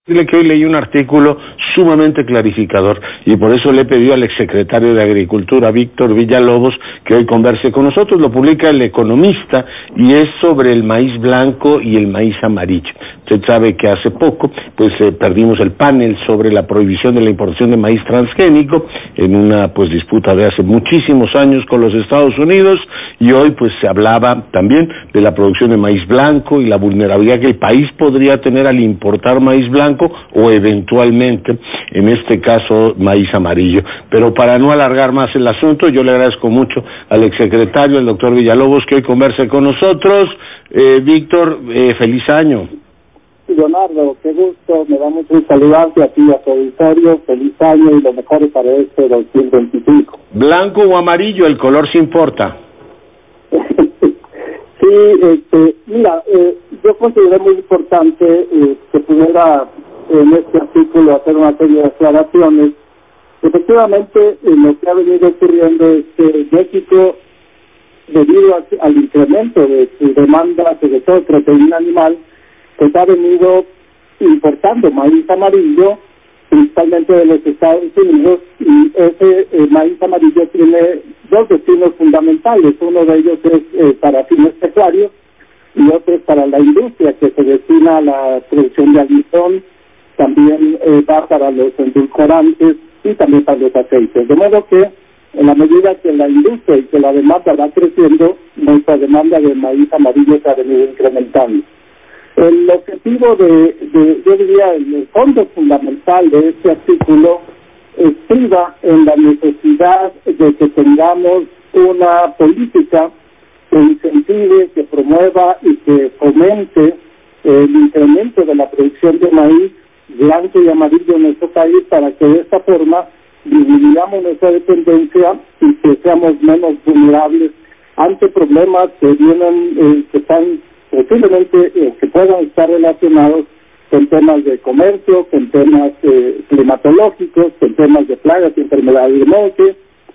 Dile que hoy leí un artículo sumamente clarificador y por eso le he pedido al exsecretario de Agricultura, Víctor Villalobos, que hoy converse con nosotros. Lo publica El Economista y es sobre el maíz blanco y el maíz amarillo. Usted sabe que hace poco perdimos el panel sobre la prohibición de la importación de maíz transgénico en una disputa de hace muchísimos años con los Estados Unidos, y hoy se hablaba también de la producción de maíz blanco y la vulnerabilidad que el país podría tener al importar maíz blanco o eventualmente, en este caso, maíz amarillo. Pero para no alargar más el asunto, yo le agradezco mucho al exsecretario, el doctor Villalobos, que hoy converse con nosotros. Víctor, feliz año. Leonardo, qué gusto, me da mucho saludarte a ti y a tu auditorio. Feliz año y lo mejor para este 2025. ¿Blanco o amarillo? El color sí importa. Sí, mira, yo consideré muy importante que pudiera en este artículo hacer una serie de aclaraciones. Efectivamente, lo que ha venido ocurriendo es que México, debido al incremento de su demanda, sobre todo de proteína animal, ha venido importando maíz amarillo, principalmente de los Estados Unidos, y ese maíz amarillo tiene dos destinos fundamentales. Uno de ellos es para fines pecuarios y otro es para la industria, que se destina a la producción de almidón, también va para los endulcorantes y también para los aceites. De modo que en la medida que la industria y que la demanda va creciendo, nuestra demanda de maíz amarillo se ha venido incrementando. El objetivo yo diría, el fondo fundamental de este artículo estriba en la necesidad de que tengamos una política que incentive, que promueva y que fomente el incremento de la producción de maíz blanco y amarillo en nuestro país, para que de esta forma disminuyamos nuestra dependencia y que seamos menos vulnerables ante problemas que vienen, que están posiblemente que puedan estar relacionados con temas de comercio, con temas climatológicos, con temas de plagas y enfermedades. De modo que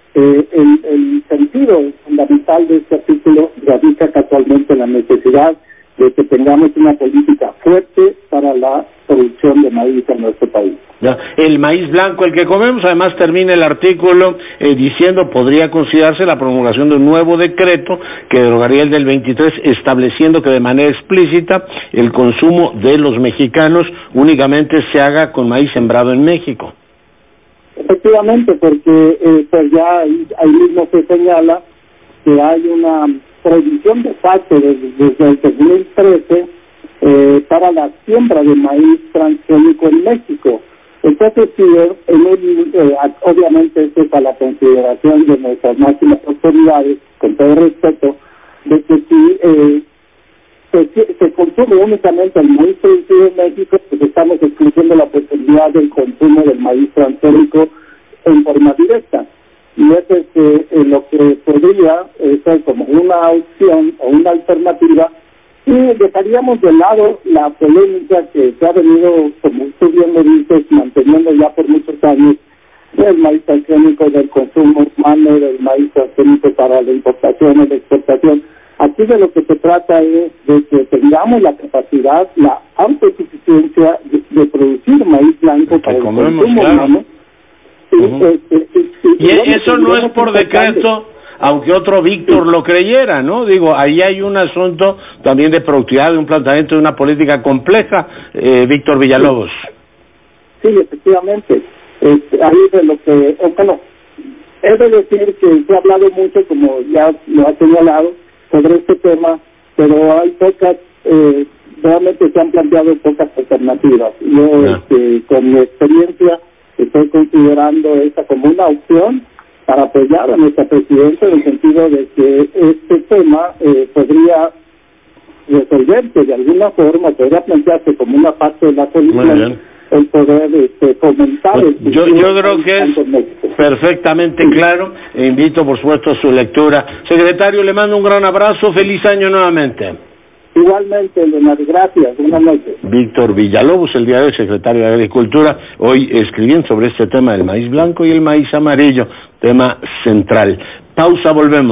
el sentido fundamental de este artículo radica casualmente en la necesidad de que tengamos una política fuerte para la producción de maíz en nuestro país. El maíz blanco, el que comemos, además termina el artículo diciendo podría considerarse la promulgación de un nuevo decreto que derogaría el del 23, estableciendo que de manera explícita el consumo de los mexicanos únicamente se haga con maíz sembrado en México. Efectivamente, porque ya ahí mismo se señala que hay una prohibición de facto desde el 2013 para la siembra de maíz transgénico en México. Entonces, obviamente esto es a la consideración de nuestras máximas autoridades, con todo respeto, de que si se consume únicamente el maíz producido en México, pues estamos excluyendo la posibilidad del consumo del maíz transgénico en forma directa. Y eso es lo que podría ser como una opción o una alternativa, y dejaríamos de lado la polémica que se ha venido, como tú bien me dices, manteniendo ya por muchos años, del maíz transgénico, del consumo humano, del maíz transgénico para la importación o la exportación. Aquí de lo que se trata es de que tengamos la capacidad, la autosuficiencia de producir maíz blanco para el consumo humano. Y eso no es por decreto, aunque otro Víctor lo creyera, ¿no? Digo, ahí hay un asunto también de productividad, de un planteamiento de una política compleja, Víctor Villalobos. Sí, efectivamente. Ahí de lo que, bueno, es de decir que se ha hablado mucho, como ya lo ha señalado, sobre este tema, pero hay pocas, realmente se han planteado pocas alternativas. Yo, con mi experiencia, estoy considerando esta como una opción para apoyar a nuestra presidenta, en el sentido de que este tema podría resolverse de alguna forma, podría plantearse como una parte de la solución, el poder fomentar yo creo que es perfectamente claro, e invito por supuesto a su lectura. Secretario, le mando un gran abrazo, feliz año nuevamente. Igualmente, Leonardo, gracias, buenas noches. Víctor Villalobos, el día de hoy, secretario de Agricultura, hoy escribiendo sobre este tema del maíz blanco y el maíz amarillo, tema central. Pausa, volvemos.